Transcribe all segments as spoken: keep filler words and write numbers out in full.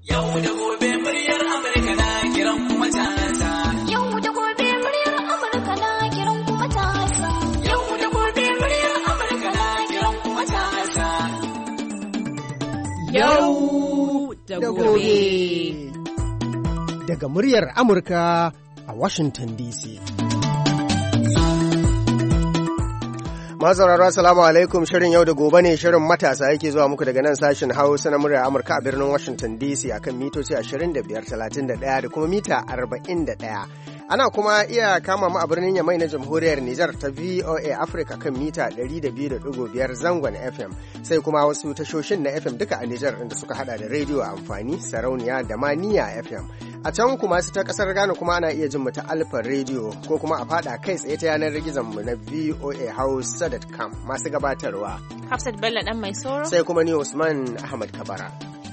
Yau da gobe muryar Amurka na kiran kuma matasa. Yau da gobe muryar Amurka na kiran kuma matasa. Yau da gobe muryar Amurka na kiran kuma matasa. Yau da gobe. Daga muryar Amurka a Washington D C. Masauraro assalamu alaikum, shirin yau da gobe ne, shirin matasa yake zuwa muku daga nan sashen Hausa na muryar Amurka a birnin Washington D C akan mitoci ashirin da biyar, talatin da ɗaya da kuma mita arba'in da ɗaya. Ana kuma iya kama mu a birnin Yamai na Jamhuriyar Nijar ta V O A Africa kan mita ɗari da biyu da ɗigo biyar zangon F M, sai kuma wasu tashoshin na F M duka a Nijar inda suka hada da rediyo amfani, sarauniya da maniya F M. A can kuma su ta kasar Ghana kuma ana iya jin mu ta Alfa Radio ko kuma a fada kai tsaye ta yanar gizon mu na V O A Hausa dot com. Masu gabatarwa Hafsat Bello dan mai soro, sai kuma ni Usman Ahmad Kabara.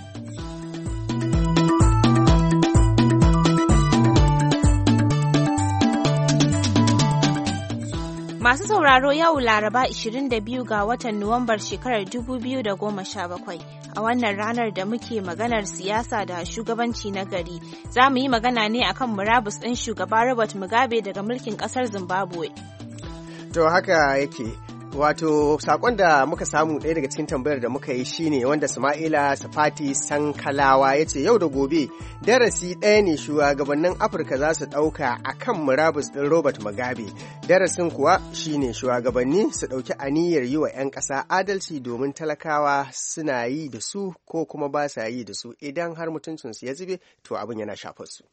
Masu sauraro, yau Laraba ishirin da biyu ga watan Nuwambar shekarar dubu biyu da goma sha bakwai. A wannan ranar da muke maganar siyasa da shugabanci na gari, za mu yi magana ne akan murabus ɗin shugaba Robert Mugabe daga mulkin ƙasar Zimbabwe. To haka yake. Wato sakon da muka samu ɗaya daga cikin tambayar da muka yi shine wanda Sama'ila Safati Sankalawa ya ce yau da gobe darasi ɗaya ne shugabannin Afirka za su ɗauka a kan murabus ɗin Robert Mugabe. Darasin kuwa shine shugabanni su ɗauki aniyar yi wa 'yan ƙasa adalci domin talakawa suna yi da su ko kuma ba sa yi da su, idan har mutuncinsu ya zube to abin yana shafar su.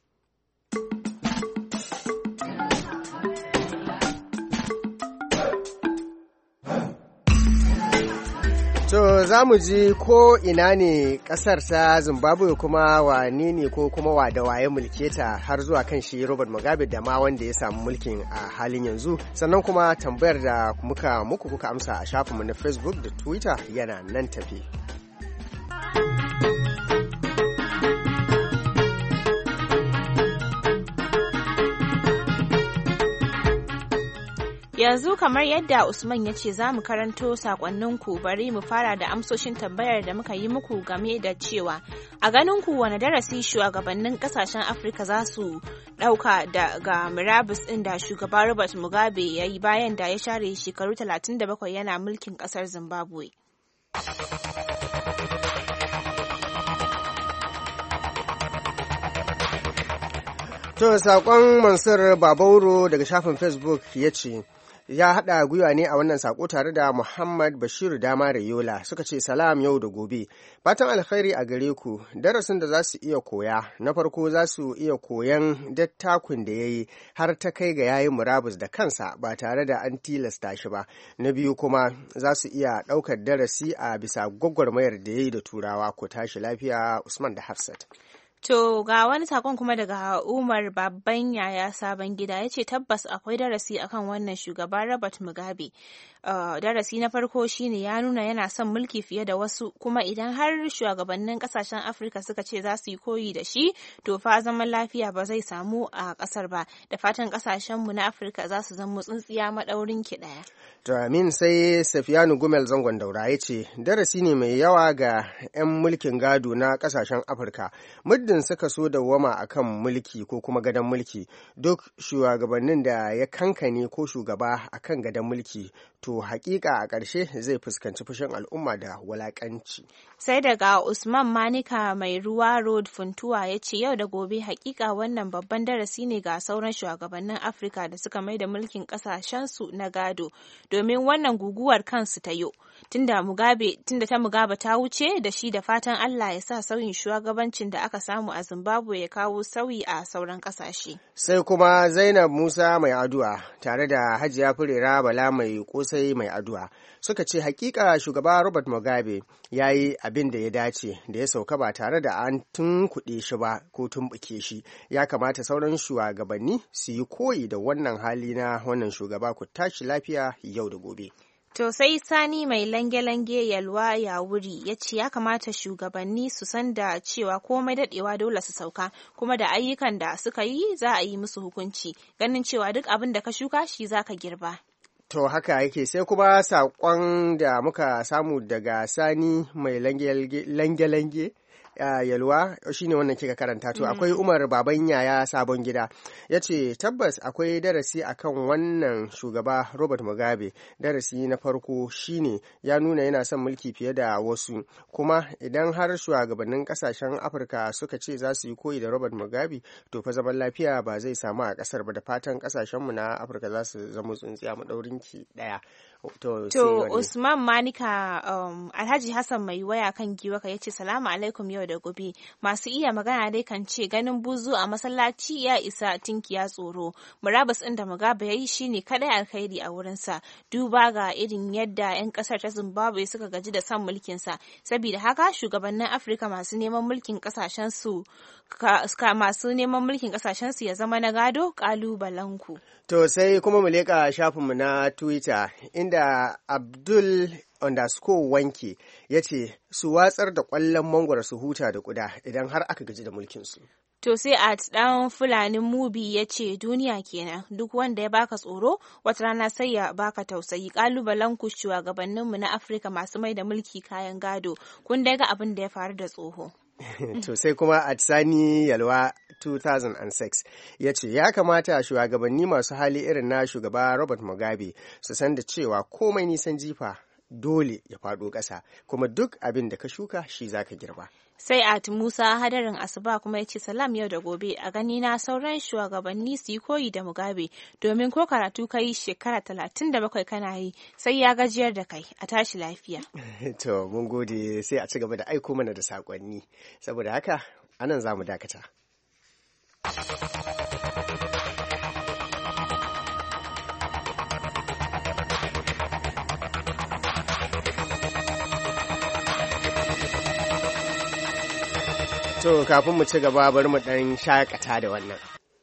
To za mu ji ko ina ne ƙasar ta Zimbabwe, kuma wane ne ko kuma wa da waye mulke ta har zuwa kan shi Robert Mugabe da ma wanda ya samu mulkin a halin yanzu. Sannan kuma tambayar da muka muku kuka amsa a shafinmu na Facebook da Twitter yana nan tafi. Yanzu kamar yadda Usman ya ce za mu karanto sakonninku, bari mu fara da amsoshin tambayar da muka yi muku game da cewa a ganinku wane darasi shugabannin kasashen Afirka za su ɗauka daga murabus ɗin da shugaba Robert Mugabe ya yi bayan da ya share shekaru talatin da bakwai yana mulkin ƙasar Zimbabwe. To saƙon Mansur Babauro daga shafin Facebook ya ce ya haɗa gwiwa ne a wannan sako tare da Muhammad Bashiru Dama Rayola, suka ce salam yau da gobe, fatan alkhairi a gare ku. Darasin da za su iya koya, na farko za su iya koyan dattakun da ya yi har ta kai ga yayin murabus da kansa ba tare da an tilasta shi ba. Na biyu kuma za su iya ɗaukar darasi a bisa gwagwarmayar da ya yi da turawa. Ku tashi lafiya, Usman da Hafsat. To ga wani sakon kuma daga Umar Babban Yaya Sabon Gida, ya ce tabbas akwai darasi akan wannan shugaba Robert Mugabe. Uh, darasi na farko shine ya nuna yana son mulki fiye da wasu, kuma idan har shugabannin kasashen Afirka suka ce za su yi koyi da shi, to fa zaman lafiya ba zai samu a kasar ba. Da fatan kasashenmu na Afirka za su zama tsintsiya maɗaurin ki ɗaya. To amin. Sai Safiyanu Gumel Zangon Daura ya ce darasi ne mai yawa ga 'yan mulkin gado na kasashen Afirka. Muddin suka so dawwama a kan mulki ko kuma gadon mulki, duk shugabannin da ya kankane ko shugaba a kan gadon mulki, to hakika a ƙarshe zai fuskanci fushin al'umma da walakanci. Sai daga Usman Manika Mai Ruwa Road Funtuwa ya ce yau da gobe hakika wannan babban darasi ne ga sauran shugabannin Afirka da suka mai da mulkin ƙasashensu na gado, domin wannan guguwar kansu ta yo. Tunda Mugabe, tunda ta Mugabe ta wuce da shi, da fatan Allah ya sa sauyin shugabancin da aka samu a Zimbabwe ya kawo sauyi a sauran kasashe. Sai kuma Zainab Musa Mai Addu'a tare da Hajiya Furera Bala Mai Kosai Mai Addu'a suka ce hakika shugaba Robert Mugabe ya yi abin da ya dace da ya sauka ba tare da an tunkuɗe shi ba ko tumɓuke shi. Ya kamata sauran shugabanni su yi koyi da wannan hali na wannan shugaba. Ku tashi lafiya yau da gobe. To sai Sani Mai Lange-Lange Yalwa ya wuri ya ce ya kamata shugabanni su san da cewa komai daɗewa dole su sauka, kuma da ayyukan da suka yi za a yi musu hukunci, ganin cewa duk abin da ka shuka shi za ka girba. To haka yake. Sai kuma saƙon da muka samu daga Sani Mai Lange-Lange Yalwa shine wannan kika karanta to akwai Umar Baban Yaya Sabon Gida yace tabbas akwai darasi akan wannan shugaba Robert Mugabe. Darasi na farko shine ya nuna yana son mulki fiye da wasu, kuma idan har shugabannin kasashen Afirka suka ce za su yi koyi da Robert Mugabe to fa zaman lafiya ba zai samu a kasar ba. Da fatan kasashenmu na Afirka za su zama tsintsiya madaurin ki daya. To, to Usman Manika um, Alhaji Hassan mai waya kan giwaka ya ce salamu alaikum yau da gobe. Masu iya magana dai kan ce ganin buzu a masallaci ya isa tinkiya tsoro. Murabus ɗin da Mugabe ya yi shine kadai alkhairi a wurinsa, duba ga irin yadda 'yan ƙasar ta Zimbabwe suka gaji da son mulkinsa. Saboda haka shugabannin Afirka masu neman mulkin ƙasashen su masu neman mulkin ƙasashen su ya zama na gado ƙalubalenku. To sai kuma mu leƙa shafinmu na Twitter inda Abdul underscore wanke ya ce su watsar da ƙwallon mangwaro su huta da ƙuda idan har aka gaji da mulkinsu. To sai a ɗan Fulanin Mubi ya ce duniya kenan, duk wanda ya baka tsoro wata rana sai ya baka tausayi. Ƙalubalen ku shugabanninmu na Afirka masu mai da mulki kayan gado, kun dai ga abin da ya faru da tsoho. To sai kuma a Sani Yalwa two thousand six ya ce ya kamata shugabanni masu hali irin na shugaba Robert Mugabe su san da cewa komai nisan jifa dole ya faɗo ƙasa, kuma duk abin da ka shuka shi zaka girba. Sai at Musa Hadarin Asuba kuma ya ce salam yau da gobe, a gani na sauran shugabanni su yi koyi da Mugabe, domin ko karatu ka yi shekara talatin da bakwai kana yi sai ya gajiyar da kai. A tashi lafiya. To mun gode, sai a ci gaba da aiko mana da saƙonni, saboda haka anan za mu dakata. To kafin mu ci gaba bari mu ɗan shakata da wannan.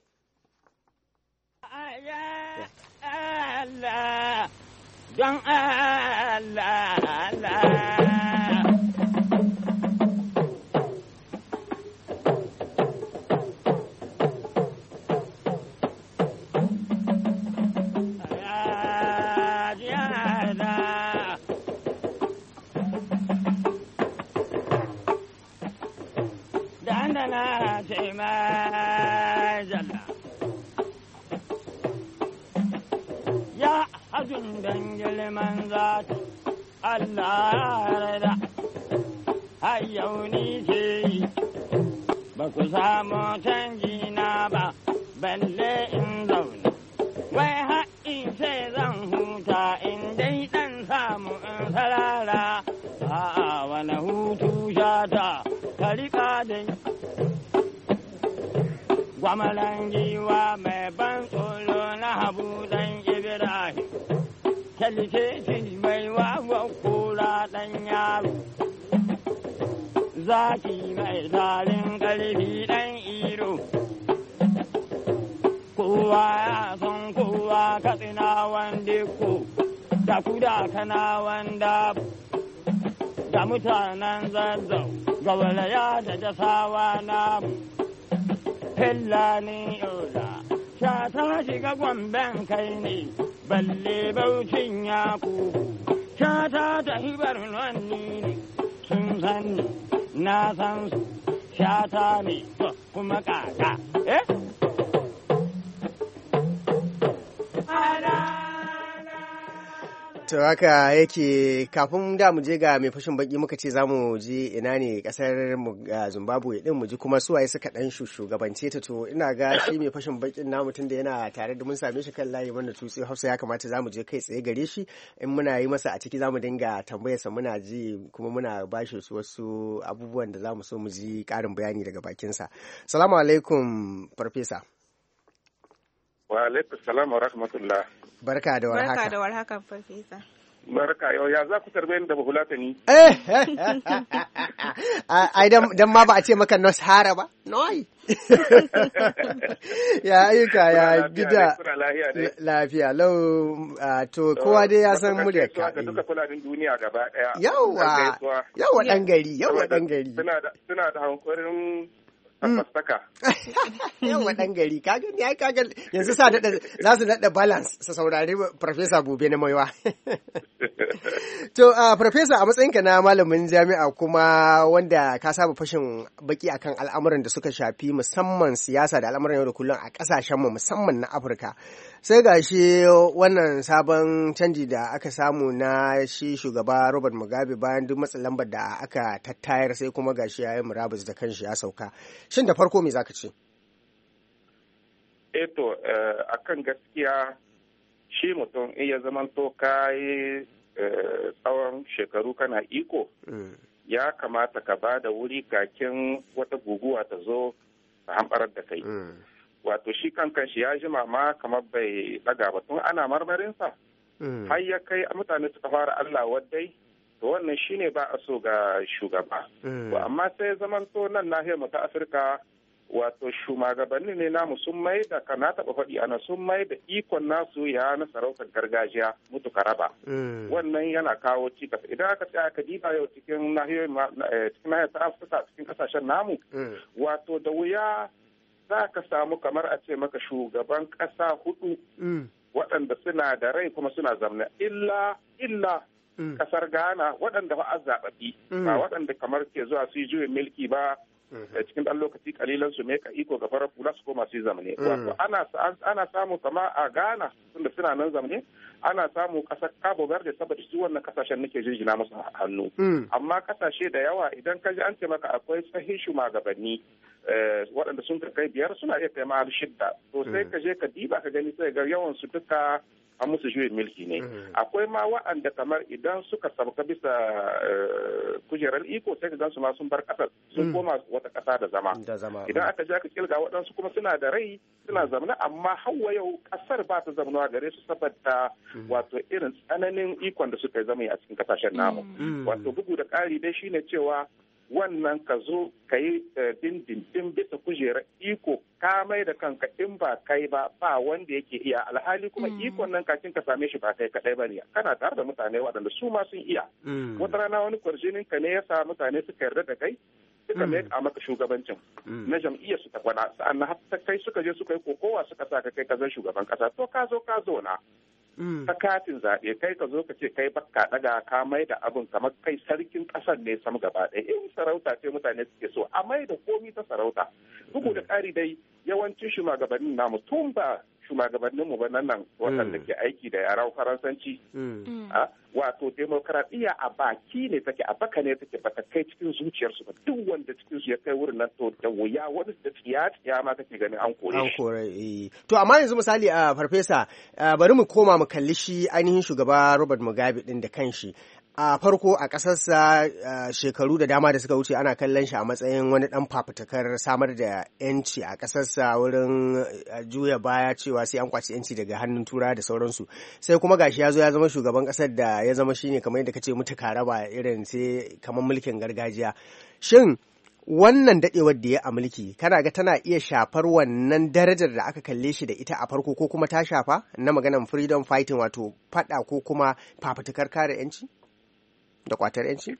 Allah, don Allah, Allah. Na ce majalla ya hajjun don girman zata Allah ya rada har yau ni ce ba ku samu canji na ba balle in zaune wai haƙin ce zan huta in dai ɗan samu in sarara a wani hutu shata ka riƙa dai gwamalan giwa mai ban tsoro na habu dan Ibrahim, kyalkeci mai wawan kura dan yaro, zaki mai tarin ƙarfi dan iro, kowa ya son kowa katsina wanda ko, da kuda kana wanda da mutanen zazzau, ga walaya da jasawa namu. Fillani yola, sha ta shiga gwamben kai ne, balle baucin ya kuku, sha ta ta hibar nonni ne, sun san ni, na san su, sha ta ne, kuma kaka, eh? To haka yake, kafin da mu je ga mai fashin baki muka ce za mu je ina ne kasar Zimbabwe din mu ji kuma suwaye suka dan shugabance ta. To ina ga shi mai fashin bakin namu tun da yana tare da mun same shi kan layi mana tutsi Hausa, ya kamata za mu je kai tsaye gare shi, in muna yi masa a ciki za mu dinga tambayarsa, muna ji kuma muna bashi su wasu abubuwan da za mu so mu ji karin bayani daga bakinsa. Salamu alaikum farfesa. Wa alaikum salam wa rahmatullah. Barka da warhaka. Barka da warhaka farfesa. Barka yau, ya za ku tarbe ni da bahulata ni? Eh, ai dan ma ba a ce maka Noshara ba? Noi. Ya ayyuka ya gida. Lafiya lau, to kowa dai ya san muryar ka. Da duka kuladin duniya gaba daya. Yawa. Yawa dan gari, yawa dan gari. Suna da suna da hankurin tabbastaka. Yawa ɗan gari, ka gani ai ka gani yanzu sa daɗa za su daɗa balance su saurari Farfesa Bube na Maiwa. To, uh, Farfesa, a matsayinka na malamin jami'a kuma wanda ka saba fashin baki akan al'amuran da suka shafi musamman siyasa da al'amuran yau da kullum a ƙasashenmu musamman na Afirka. Sai ga shi wannan sabon canji da aka samu na shi shugaba Robert Mugabe bayan duk matsin lambar da aka tattayar sai kuma ga shi ya yi murabus da kanshi ya sauka. Shin da farko me za ka ce? Eto, a kan gaskiya shi mutum in ya zamanto ka yi tsawon shekaru kana iko, ya kamata ka ba da wuri kakin wata guguwa ta zo ta hamɓarar da kai. Wato shi kankan shi ya jima ma kamar bai ɗaga ba tun ana marmarinsa. Har ya kai mutane suka fara Allah waddai, to wannan shi ne ba a so ga shugaba. Amma sai zamanto nan nahiyar mu ta Afirka, wato shugabanni ne namu sun mai da kana taɓa faɗi ana sun mai da ikon nasu ya na sarautar gargajiya mutu raba. Wannan yana kawo cikas idan aka tsaya aka diba yau cikin nahiyar ta Afirka cikin kasashen namu, wato da wuya za ka samu kamar a ce maka shugaban ƙasa hudu waɗanda suna da rai kuma suna zamna illa illa kasar Ghana waɗanda ba a zaɓaɓi ba waɗanda kamar ke zuwa su yi juyin milki ba cikin ɗan lokaci kalilan su meka iko ga farar kula su koma su yi zamane. Wato ana samu kama a Ghana tunda suna nan zamane, ana samu kasar Cabo Verde saboda su wannan kasashen nake jirgina musu hannu. Amma kasashe da yawa idan ka ji an ce maka akwai sahihin shugabanni waɗanda sun kai biyar suna iya kai ma shidda. To sai ka je ka diba ka gani sai ga yawan su duka an musu juyin milki ne. Akwai ma wa'anda kamar idan suka sauka bisa kujerar iko sai ka gan su ma sun bar kasar sun koma wata kasa da zama. Idan aka je aka kilga waɗansu kuma suna da rai suna zamana amma hawa yau kasar ba ta zamanuwa gare su saboda wato irin tsananin ikon da suka yi zama a cikin kasashen namu. Wato bugu da ƙari dai shine cewa wannan ka zo ka yi dindindin bisa kujerar iko ka mai da kanka in ba kai ba ba wanda yake iya alhali kuma ikon nan kakin ka same shi ba kai kadai ba ne kana tare da mutane waɗanda su ma sun iya wata rana wani kwarjinin ka ne ya sa mutane suka yarda da kai suka mai a maka shugabancin na jam'iyyar su ta kwana sa'annan har kai suka je suka yi kokowa suka sa ka kai ka zan shugaban kasa to ka zo ka zo na ta katin zaɓe kai ka zo ka ce kai baka daga ka mai da abin kamar kai sarkin ƙasar ne sam gaba ɗaya in sarauta ce mutane suke so a mai da komi ta sarauta bugu da ƙari dai yawancin shugabannin namu tun ba shugabannin mu ba nan waɗanda ke aiki da yaran faransanci wato demokradiyya a baki ne take a baka ne take bata kai cikin zuciyarsu ba duk wanda cikin su ya kai wurin nan to da wuya wani da tsiya tsiya ma kake ganin an kore shi an kore to amma yanzu misali a farfesa bari mu koma mu kalli shi ainihin shugaba Robert Mugabe din da kanshi a farko a ƙasarsa shekaru da dama da suka wuce ana kallon shi a matsayin wani ɗan fafutukar samar da yanci a ƙasarsa wurin juya baya cewa sai an kwaci yanci daga hannun tura da sauransu sai kuma gashi ya zo ya zama shugaban ƙasar da ya zama shine kamar yadda kace mutu karaba irin sai kamar mulkin gargajiya shin wannan dadewar da ya a mulki kana ga tana iya shafar wannan darajar da aka kalle shi da ita a farko ko kuma ta shafa na maganan freedom fighting wato fada ko kuma fafutukar kare yanci da kwatar yanci?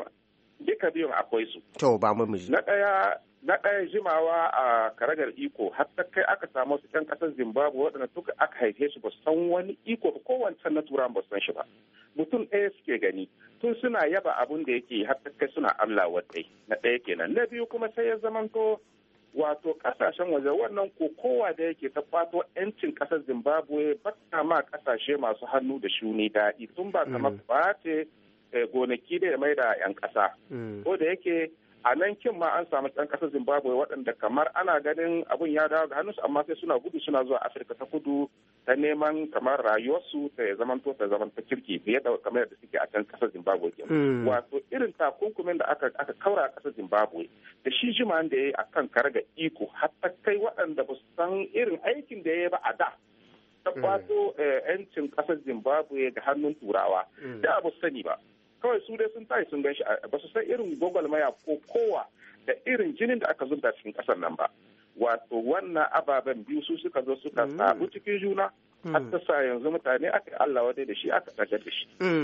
Duka biyun akwai su. To ba mu miji. Na ɗaya na ɗaya jimawa a karagar iko har ta kai aka samu su can ƙasar Zimbabwe waɗanda duka aka haife su ba san wani iko ba kowancan na turan ba san shi ba. Mutum ɗaya suke gani tun suna yaba abun da yake har ta kai suna Allah wadai na ɗaya kenan. Na biyu kuma sai ya zamanto wato kasashen waje wannan kokowa da yake ta kwato 'yancin ƙasar Zimbabwe ba ta ma ƙasashe masu hannu da shuni daɗi tun ba kamar ba ce gonaki da ya mai da 'yan ƙasa. Ko da yake a nan kin ma an samu 'yan ƙasar Zimbabwe waɗanda kamar ana ganin abun ya dawo ga hannunsu amma sai suna gudu suna zuwa Afirka ta kudu ta neman kamar rayuwarsu ta ya zamanto ta zaman ta kirki fiye da kamar yadda suke a can ƙasar Zimbabwe. Wato irin takunkumin da aka aka kaura a ƙasar Zimbabwe da shi jiman da ya yi a kan karaga iko har ta kai waɗanda ba su san irin aikin da ya yi ba a da. Ta kwato 'yancin ƙasar Zimbabwe da hannun Turawa. Da ba su sani ba. Kawai su dai sun tayi sun gan shi ba su san irin gwagwalmaya ko kowa da irin jinin da aka zubta cikin kasar nan ba wato wannan ababen biyu su suka zo suka sabu cikin juna har ta sa yanzu mutane aka Allah wadai da shi aka tsagar da shi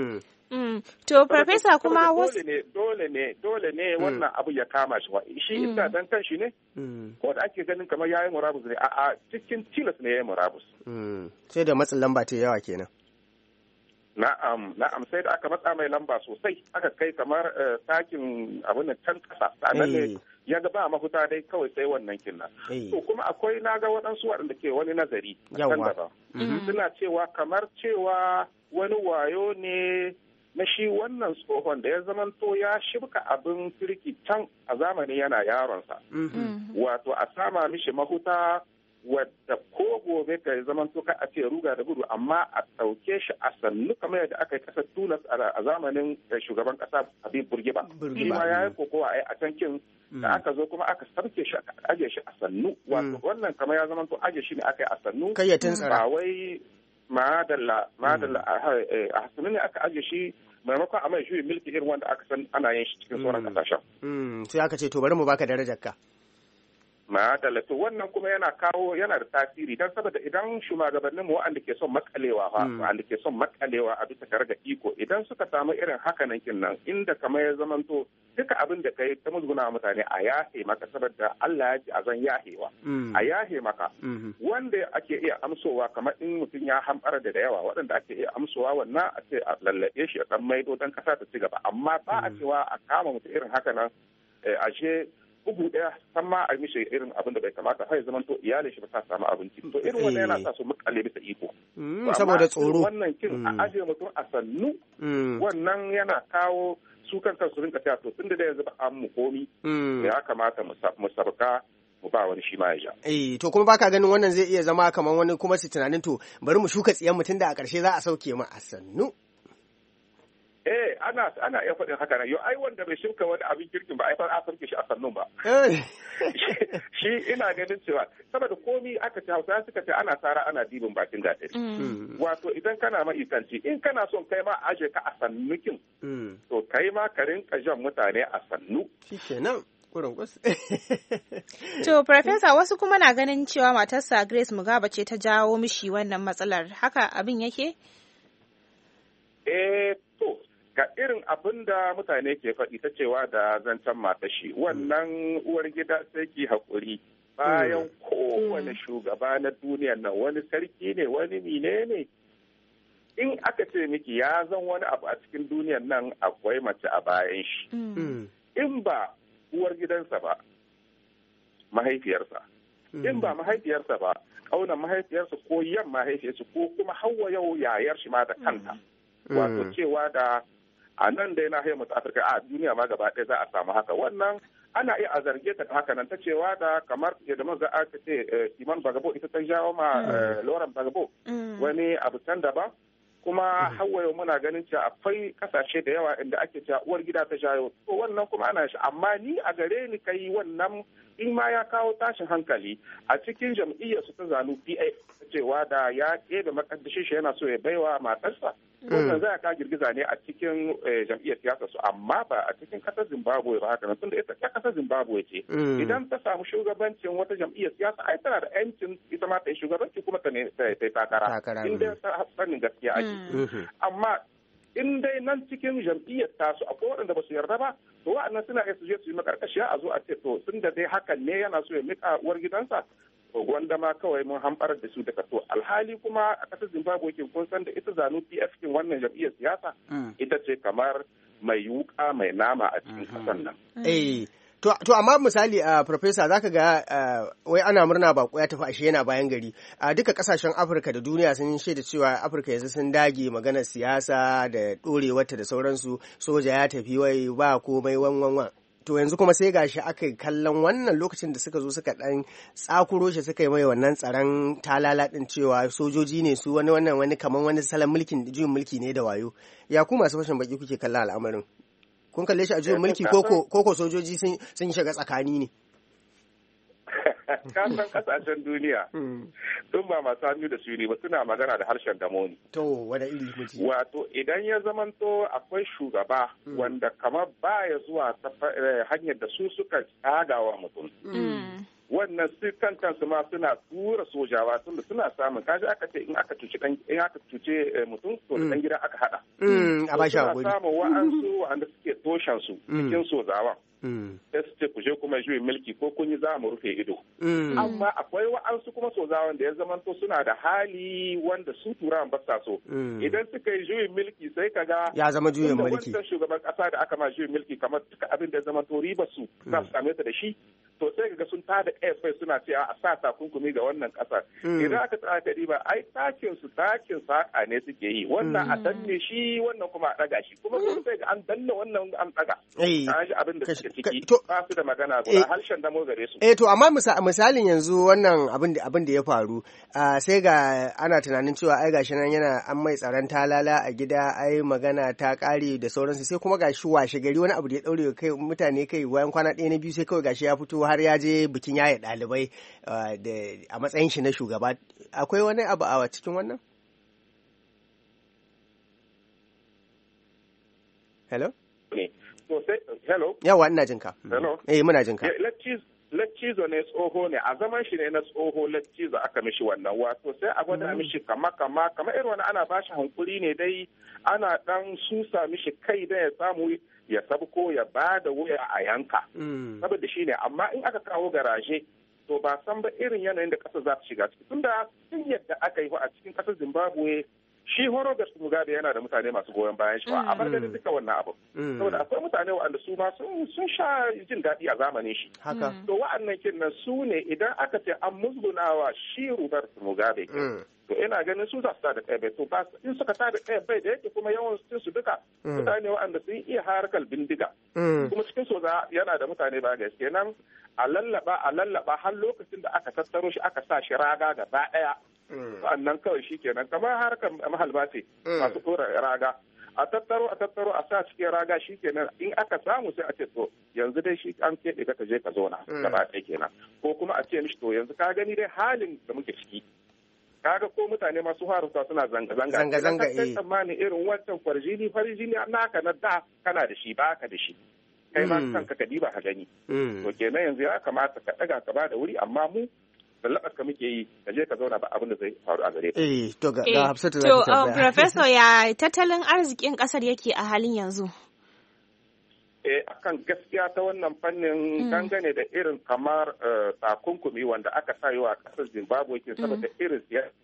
to farfesa kuma wasu dole ne dole ne dole ne wannan abu ya kama shi shi isa dan kan shi ne ko da ake ganin kamar yayin murabus ne a cikin tilas ne yayin murabus sai da matsin lamba ta yawa kenan Na'am, na'am sai da aka matsa mai lamba sosai aka kai kamar takin abin da can kasa sanan ne ya ga ba mafuta dai kawai sai wannan kinna. To kuma akwai na ga waɗansu waɗanda ke wani nazari kan gaba. Suna cewa kamar cewa wani wayo ne na shi wannan tsohon da ya zamanto ya shibka abin kirki can a zamani yana yaronsa. Wato a sama mishi mahuta wadda ko gobe ka zaman to ka a ce ruga da gudu amma a ɗauke shi a sannu kamar yadda aka yi kasar Tunis a zamanin shugaban kasa Habib Bourguiba. Shi ma ya yi kokowa a can kin da aka zo kuma aka sarke shi aka aje shi a sannu. Wato wannan kamar ya zaman to aje shi ne aka yi a sannu. Kayyatin tsara. Ba wai madalla madalla a sannu ne aka aje shi maimakon a mai juyin milki irin wanda aka san ana yin shi cikin sauran kasashen. Sai aka ce to bari mu baka darajar ka. Madalla to wannan kuma yana kawo yana da tasiri don saboda idan shugabannin mu wanda ke son makalewa fa wanda ke son makalewa a bisa kare da iko idan suka samu irin haka nan kin nan inda kamar ya zamanto duka abin da kai ta musguna mutane a yahe maka saboda Allah ya ji a zan yahewa a yahe maka wanda ake iya amsowa kamar in mutum ya hambara da yawa waɗanda ake iya amsowa wannan a ce a lallabe shi a dan maido dan kasa ta ci gaba amma ba a cewa a kama mutum irin haka nan ashe bugu ɗaya san ma a mishi irin abin da bai kamata har ya zama to iyalin shi ba ta samu abinci to irin wannan yana sa su makale bisa iko saboda tsoro wannan kin a aje mutum a sannu wannan yana kawo su kan kansu rinka cewa to tunda da yanzu ba an mu komi ya kamata mu sabka mu ba wani shi ma ya ja eh to kuma baka ganin wannan zai iya zama kamar wani kuma su tunanin to bari mu shuka tsiyan mutum da a ƙarshe za a sauke mu a sannu. Eh, ana ana iya faɗin haka nan. Yo, ai wanda bai shirka wani abin kirkin ba, ai fa a sarki shi a sannun ba. Shi ina ganin cewa saboda komi aka ce Hausa suka ce ana tsara ana dibin bakin gatari. Wato idan kana maikanci, in kana son kai ma aje ka a sannukin, to kai ma ka rinka jan mutane a sannu. Shikenan. To, Farfesa, wasu kuma na ganin cewa matarsa Grace Mugabe ce ta jawo mishi wannan matsalar. Haka abin yake? Eh, to, ga irin abin da mutane ke faɗi ta cewa da zancen matashi wannan uwar gida sai ki haƙuri bayan kowane shugaba na duniya nan wani sarki ne wani mine ne in aka ce miki ya zan wani abu a cikin duniyan nan akwai mace a bayan shi in ba uwar gidansa ba mahaifiyarsa in ba mahaifiyarsa ba ƙaunar mahaifiyarsa ko yan mahaifiyarsa ko kuma hawa yau yayar shi ma da kanta wato cewa da a nan dai na haimar Afirka a duniya ma gaba ɗaya za a samu haka wannan ana iya a zarge ta haka nan ta cewa da kamar yadda maza aka ce Iman Bagabo ita ta jawo ma Lauren Bagabo wani abu can daban kuma hawa yau muna ganin cewa akwai kasashe da yawa inda ake cewa uwar gida ta jawo to wannan kuma ana shi amma ni a gare ni kai wannan in ma ya kawo tashin hankali a cikin jam'iyyar su ta zanu P A cewa da ya ƙebe makaddashin shi yana so ya baiwa matarsa wannan zai ka girgiza ne a cikin jam'iyyar siyasa su amma ba a cikin kasar Zimbabwe ba haka nan tunda ita kasar Zimbabwe ce idan ta samu shugabancin wata jam'iyyar siyasa ai tana da yancin ita ma ta yi shugabanci kuma ta ne ta yi takara in dai sanin gaskiya ake amma in dai nan cikin jam'iyyar tasu akwai waɗanda ba su yarda ba to wa'annan suna iya su je su yi makarkashiya a zo a ce to tun da dai hakan ne yana so ya mika uwar gidansa to gwanda ma kawai mun hamɓarar da su daga to alhali kuma a ƙasar Zimbabwe kin kun san da ita zanu P F kin wannan jam'iyyar siyasa ita ce kamar mai wuka mai nama a cikin ƙasar nan. Eh To, to amma misali a uh, Professor zaka ga uh, wai ana murna bako ya tafi ashe yana bayan gari a uh, duka kasashen Afirka da duniya sun shaida cewa Afirka yanzu sun dage maganar siyasa da dorewarta da sauransu soja ya tafi wai ba komai wanwanwan to yanzu kuma sai gashi aka kallon wannan lokacin da suka zo suka dan tsakuro shi suka yi mai wannan tsaron talala din cewa sojoji ne su wani wannan wani kaman wani salon mulkin juyin mulki ne da wayo ya ku masu fashin baki kuke kallon al'amarin kun kalle shi a juyin mulki koko sojoji sun shiga tsakani ne kasan kasashen duniya sun ba masu hannu da su ne ba suna magana da harshen damoni to wada iri muji wato idan ya zamanto akwai shugaba wanda kamar baya zuwa hanyar da su suka tsagawa mutum wannan su kan kansu ma suna tura sojawa tun da suna samun kaji aka ce in aka cuce dan in aka cuce mutum to da dan gida aka hada a ba shi hakuri suna samun wa'ansu wa'anda suke toshan su cikin sojawa sai su ce ku je kuma juyin mulki ko kun yi za mu rufe ido. Amma akwai wa'ansu kuma sozawan da ya zamanto suna da hali wanda su turawan ba sa so. Idan suka yi juyin mulki sai ka ga ya zama juyin mulki. Wancan shugaban kasa da aka ma juyin mulki kamar duka abin da ya zamanto riba su za su same ta da shi. To sai ga sun tada kai suna cewa a sa takunkumi ga wannan kasar. Idan aka tsaya ka riba ai takin su takin saka ne suke yi. Wannan a danne shi wannan kuma a daga shi. Kuma sai ga an danne wannan an daga. An shi abin da suke ciki ba su da magana guda harshen damo gare su. Eh to amma misalin yanzu wannan abin da abin da ya faru sai ga ana tunanin cewa ai gashi nan yana an mai tsaron talala a gida ai magana ta kare da sauransu sai kuma gashi washe gari wani abu da ya daure kai mutane kai bayan kwana ɗaya na biyu sai kawai gashi ya fito har ya je bikin yaye ɗalibai a matsayin shi na shugaba. Akwai wani abu a cikin wannan? Hello? Hello? Yawa ina jinka. Hello? Eh muna jinka. Laccizo ne tsoho ne a zaman shi ne na tsoho laccizo aka mishi wannan wato sai a gwada mishi kama kama kama irin wani ana bashi hankuri ne dai ana dan susa mishi kai da ya samu ya sabko ya ba da wuya a yanka. Saboda shi ne amma in aka kawo garaje to ba san ba irin yanayin da ƙasa za ta shiga ciki tunda tun yadda aka yi a cikin ƙasar Zimbabwe shi Robert Mugabe yana da mutane masu goyon bayan shi ba a bar da duka wannan abu saboda akwai mutane waɗanda su ma sun sha jin daɗi a zamanin shi to wa'annan kinnan su ne idan aka ce an musgunawa shi Robert Mugabe to ina ganin su za su tada kai bai to ba in suka tada kai bai da yake kuma yawan su duka mutane waɗanda sun iya harkar bindiga kuma cikin soza yana da mutane ba gaske nan a lallaba a lallaba har lokacin da aka tattaro shi aka sa shi raga gaba ɗaya sannan kawai shi kenan kamar harkar mahalba ce masu tora raga a tattaro a tattaro a sa cikin raga shi kenan in aka samu sai a ce to yanzu dai shi an keɓe ka je ka zauna gaba ɗaya kenan ko kuma a ce mishi to yanzu ka gani dai halin da muke ciki kaga ko mutane masu haruta suna zanga-zanga zanga-zanga eh tsammanin irin wancan farjini farjini naka na da kana da shi baka da shi kai ma kanka ka diba ka gani to kenan yanzu ya kamata ka daga ka ba da wuri amma mu lallaɓar ka muke yi ka je ka zauna ba abin da zai faru a gare ka. Eh to ga Hafsatu za to ta tambaya. Professor ya tattalin arzikin kasar yake a halin yanzu? Eh akan gaskiya ta wannan fannin dangane da irin kamar takunkumi wanda aka sa wa kasar Zimbabwe ke saboda irin siyasa.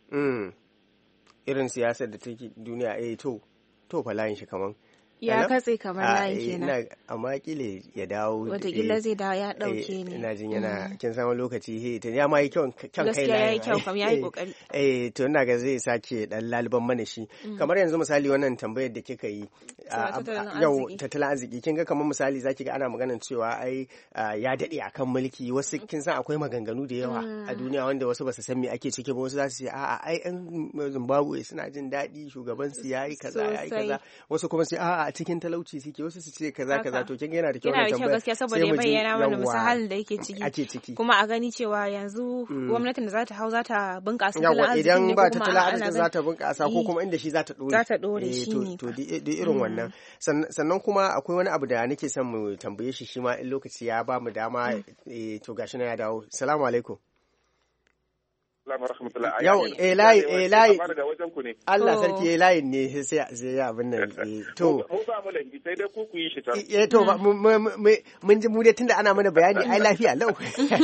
Irin siyasar da take duniya eh to to fa layin shi kaman ya katse kamar layin kenan amma kile ya dawo watakila zai dawo ya dauke ne ina jin yana kin samu lokaci he ta ya ma yi kyau kyan kai layin yayi kyau kam yayi kokari eh to ina ga zai sake dan laliban mana shi kamar yanzu misali wannan tambayar da kika yi yau tattalin arziki kin ga kamar misali zaki ga ana maganar cewa ai ya dade akan mulki wasu kin san akwai maganganu da yawa a duniya wanda wasu ba su san me ake ciki ba wasu za su ce a'a ai yan Zimbabwe suna jin daɗi shugaban su yayi kaza yayi kaza wasu kuma su a'a a cikin talauci suke wasu su ce kaza kaza to kin yana da kyau na tambaya gaskiya saboda ya bayyana mana misalin da yake ciki kuma a gani cewa yanzu gwamnatin da za ta hau za ta bunƙasa tattalin arziki idan ba tattalin arziki za ta bunƙasa ko kuma inda shi za ta dore za ta dore shi ne to da irin wannan sannan kuma akwai wani abu da nake son mu tambaye shi shi ma in lokaci ya ba mu dama to gashi na ya dawo assalamu alaikum Yau, eh layi, eh layi. Allah sarki eh layin ne sai sai ya abin nan. To. Mu ba mu langi sai dai ku ku yi shi ta. Eh to mun ji mu dai tunda ana mana bayani ai lafiya lau.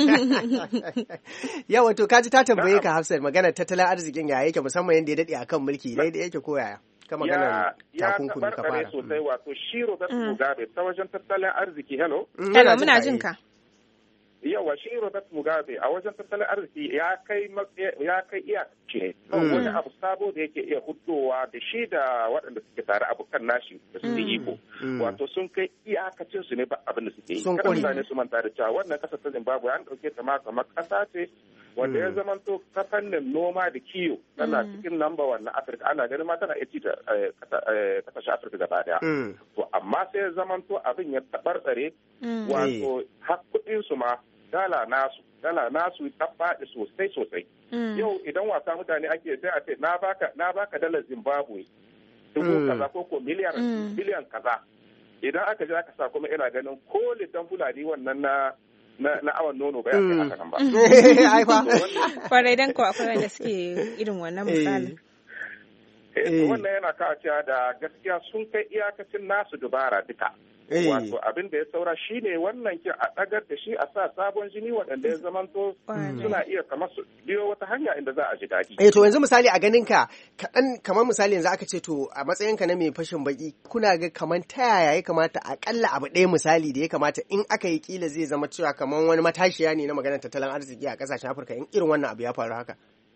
Yawa to kaji ta tambaye ka Hafsat magana tattalin arzikin ya yake musamman yanda ya dade akan mulki dai da yake koyaya. Ka magana takunkumi ka fara. Ya sosai wato shi Robert Mugabe ta wajen tattalin arziki hello. Hello muna jin ka. Yawa shi Robert Mugabe a wajen tattalin arziki ya kai ya kai iyakaci ne wani abu sabo da yake iya hudowa da shi da waɗanda suke tare abokan nashi da su iko wato sun kai iyakacin su ne ba abin da suke yi kada mutane su manta da cewa wannan kasar ta Zimbabwe an dauke ta ma kamar kasa ce wanda ya zamanto ta fannin noma da kiwo tana cikin lamba wannan Afirka ana ganin ma tana iya da kasashen Afirka gaba daya to amma sai ya zamanto abin ya tabarbare wato hakkudin su ma dala nasu dala nasu ta faɗi sosai sosai yau idan wasa mutane ake sai a ce na baka na baka dalar Zimbabwe dubu kaza ko ko miliyan biliyan kaza idan aka je aka sa kuma ina ganin ko litan fulani wannan na na awan nono ba ya kai haka nan ba ai fa kwarai dan ko akwai wanda suke irin wannan misali wannan yana kawo cewa da gaskiya sun kai iyakacin nasu dubara duka wato abin da ya saura shine wannan kin a ɗagar da shi a sa sabon jini waɗanda ya zamanto suna iya kamar su biyo wata hanya inda za a ji daɗi. Eh to yanzu misali a ganin ka kaɗan kamar misali yanzu aka ce to a matsayin ka na mai fashin baki kuna ga kamar ta yaya ya kamata akalla abu ɗaya misali da ya kamata in aka yi kila zai zama cewa kamar wani matashiya ne na maganar tattalin arziki a ƙasashen Afirka in irin wannan abu ya faru haka.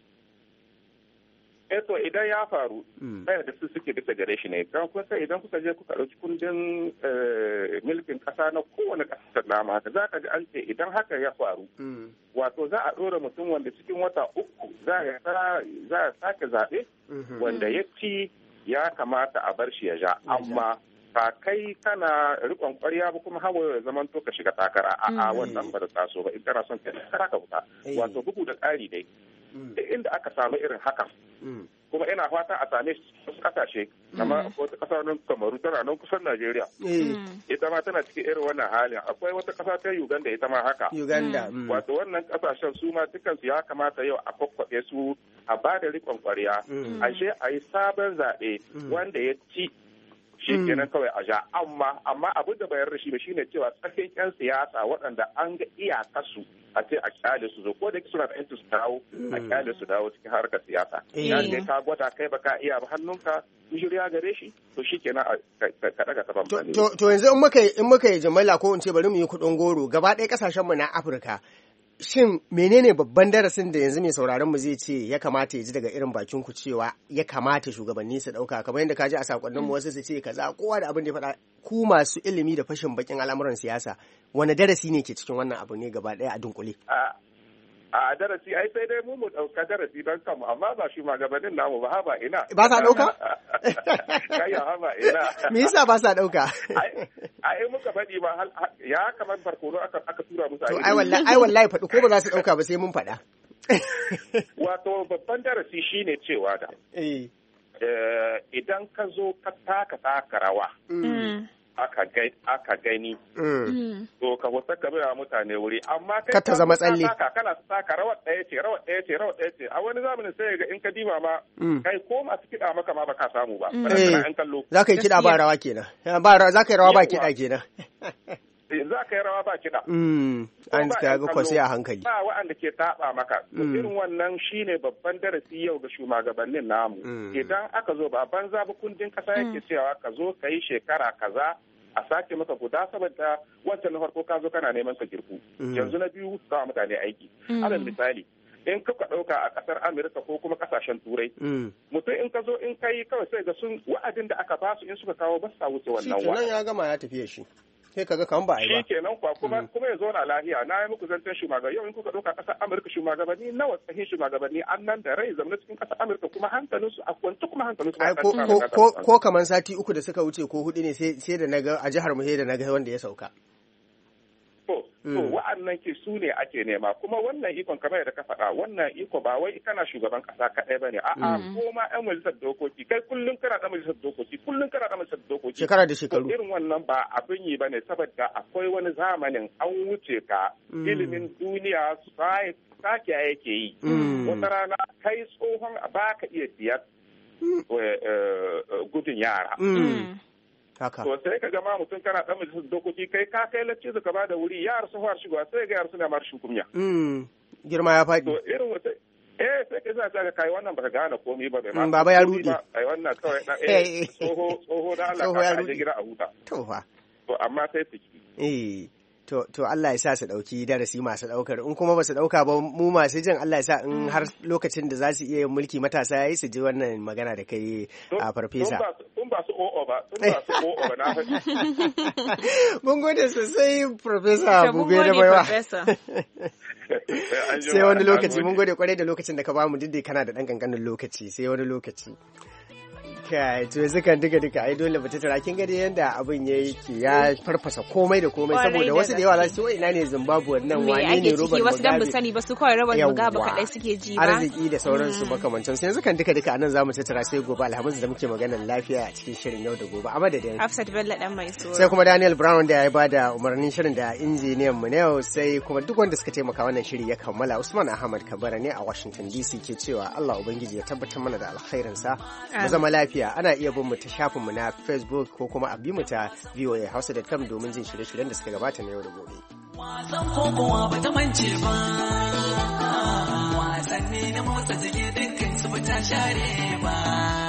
eh to idan ya faru ɗaya da su suke bisa gare shi ne kan kusa idan kuka je kuka ɗauki kundin milkin ƙasa na kowane ƙasar nama haka za ka ga an ce idan haka ya faru wato za a ɗora mutum wanda cikin wata uku za a sake zaɓe wanda ya ci ya kamata a bar shi ya ja amma ba kai kana riƙon ƙwarya ba kuma hawa ya zaman to ka shiga takara a wannan ba da taso ba in kana son ka takara ka fita wato bugu da ƙari dai inda aka samu irin hakan kuma ina fata a same wasu kasashe kamar wata kasa nan Kamaru tana nan kusan Najeriya ita ma tana cikin irin wannan halin akwai wata kasa ta Uganda ita ma haka Uganda wato wannan kasashen su ma dukkan su ya kamata yau a kwakwabe su a ba da riƙon ƙwarya ashe a yi sabon zaɓe wanda ya ci shi kenan kawai a ja amma amma abin da bayar da shi ba shine cewa tsakin yan siyasa waɗanda an ga iyakarsu a ce a kyale su zo ko da suna da yanci su dawo a kyale su dawo cikin harkar siyasa ya ne ka gwada kai baka iya ba hannunka shirya gare shi to shi kenan ka daga ta bambani to yanzu in muka in muka yi jimala ko in ce bari mu yi kuɗin goro gaba ɗaya kasashen mu na Afirka shin menene babban darasin da yanzu mai sauraron mu zai ce ya kamata ya ji daga irin bakin ku cewa ya kamata shugabanni su dauka kamar yadda ka ji a sakonnin mu wasu su ce kaza kowa da abin da ya faɗa ku masu ilimi da fashin bakin al'amuran siyasa wani darasi ne ke cikin wannan abu ne gaba ɗaya a dunkule a darasi ai sai dai mu mu dauka darasi don kanmu amma ba shi magabanin namu ba haba ina ba sa dauka kai ya haba ina me yasa ba sa dauka ai muka faɗi ba ya kamar barkono aka aka tura musu to ai wallahi ai wallahi faɗi ko ba za su dauka ba sai mun faɗa wato babban darasi shine cewa da eh idan ka zo ka taka taka rawa aka gani to ka wasa ka bira mutane wuri amma kai ka zama tsalle kana saka rawar ɗaya ce rawar ɗaya ce rawar ɗaya ce a wani zamanin sai ga in ka dima ma kai ko masu kiɗa maka ma baka samu ba an kallo za ka yi kiɗa ba rawa kenan ba za ka yi rawa ba kiɗa kenan za ka yi rawa ba kiɗa an ka ga kwasi a hankali ba wa'anda ke taɓa maka irin wannan shine babban darasi yau ga shugabannin namu idan aka zo ba banza ba kundin kasa yake cewa ka zo ka yi shekara kaza a sake maka guda saboda wancan na farko ka zo kana neman ka girku yanzu na biyu kawo mutane aiki alal misali in ka ɗauka a ƙasar Amurka ko kuma ƙasashen Turai mutum in ka zo in kai kawai sai ga sun wa'adin da aka basu in suka kawo ba sa wuce wannan wa shi ya gama ya tafiye shi sai kaga kan ba ai ba shikenan kwa kuma kuma ya zo na lafiya na yi muku zancen shugabanni yau in kuka ɗauka ƙasar Amurka shugabanni nawa tsahin shugabanni an nan da rai zamanin cikin ƙasar Amurka kuma hankalin su a kwance kuma hankalin su ko ko ko kaman sati uku da suka wuce ko hudu ne sai sai da naga a jihar mu sai da naga wanda ya sauka to wa'annan ke su ne ake nema kuma wannan ikon kamar yadda ka faɗa wannan iko ba wai kana shugaban ƙasa kaɗai ba ne a'a ko ma ƴan majalisar dokoki kai kullum kana ɗan majalisar dokoki kullum kana ɗan majalisar dokoki shekara da shekaru irin wannan ba abin yi ba ne saboda akwai wani zamanin an wuce ka ilimin duniya sake yake yi wata rana kai tsohon ba ka iya biyar gudun yara haka to sai ka gama mutum kana dan majalisar dokoki kai ka kai lacce su ba da wuri yar su fara shigowa sai ga yar suna mar shukumya girma ya faɗi to irin wata eh sai ka sa ka kai wannan baka gane komai ba bai ma baba ya rudi ai wannan kawai dan eh tsoho tsoho da Allah ka je gida a huta to fa to amma sai su eh To, to Allah ya sa su ɗauki darasi masu ɗaukar in kuma ba su ɗauka ba mu masu jin Allah ya sa in har lokacin da za su iya yin mulki matasa ya yi su ji wannan magana da kai a farfesa. Tun ba su o'o ba, tun ba su o'o ba na faɗi. Mun gode sosai farfesa Bube da Baiwa. Sai wani lokaci mun gode kwarai da lokacin da ka bamu duk da kana da ɗan ƙanƙanin lokaci sai wani lokaci. Kai, to yanzu kan duka duka ai dole ba ta tara kin ga dai yanda abin yake ya farfasa komai da komai saboda wasu da yawa za su ce ina ne Zimbabwe nan wane ne Robert Mugabe wasu dan mu sani ba su kawai Robert Mugabe kadai suke ji ba arziki da sauransu makamantan sai yanzu kan duka duka anan zamu tattara sai gobe Alhamis da muke maganar lafiya a cikin shirin yau da gobe a madadin Hafsat Bello dan mai so sai kuma Daniel Brown da ya bada umarnin shirin da injiniyan mu ne sai kuma duk wanda suka taimaka wannan shiri ya kammala Usman Ahmad Kabara ne a Washington D C ke cewa Allah ubangiji ya tabbatar mana da alkhairinsa mu zama lafiya lafiya ana iya bin mu ta shafin mu na Facebook ko kuma a bi mu ta v o a hausa dot com domin jin shirye-shiryen da suka gabata na yau da gobe. Wasan kokowa ba ta mance ba, wasanni na motsa jiki dukkan su ba ta share ba.